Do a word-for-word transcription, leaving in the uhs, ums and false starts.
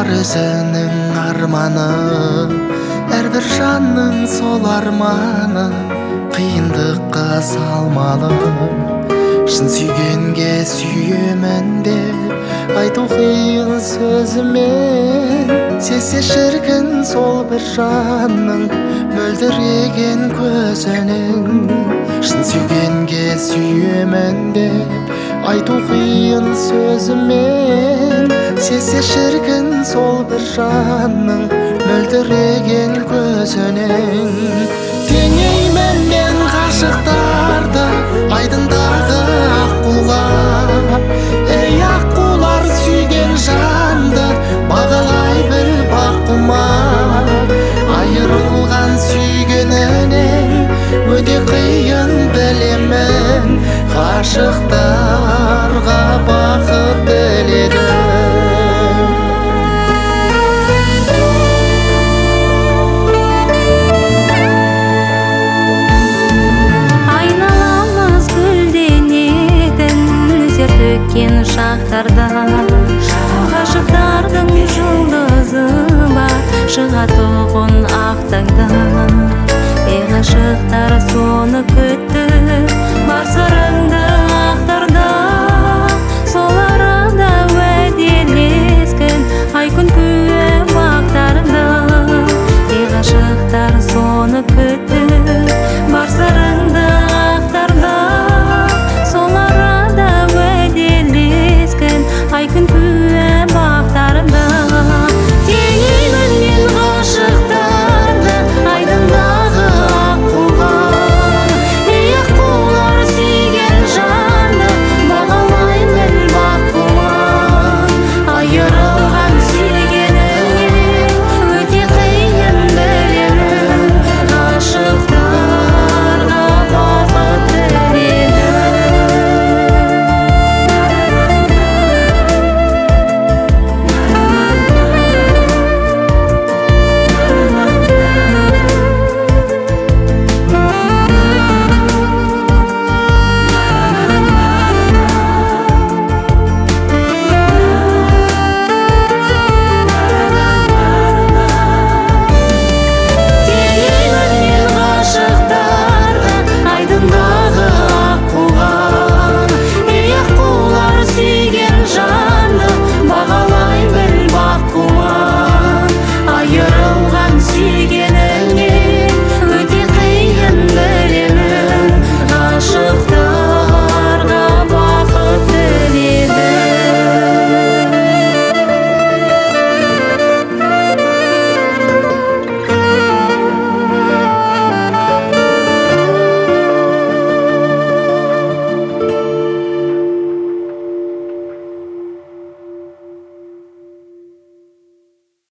бар өзінің арманы, әрбір жанның сол арманы қиындыққа салмалы. Шын сүйгенге сүйемін деп айту қиын сөзімен, сезсе шіркін сол бір жанның мөлдіреген көзінің. Шын сүйгенге сүйемін деп айту қиын сөзімен, сезсе шіркін сол бір жанның мөлдіреген көзінің. Теңеймін мен ғашықтарды айдындағы аққуға, ей аққулар сүйген жанды бағалай біл бақума. Айырылған сүйгенінен өте қиын білемін, ғашықтарға бақыт тіледім. Төккен шақтарда ғашықтардың жұлдызы бар, шығатұғын ақ таңда. Ей ғашықтар соны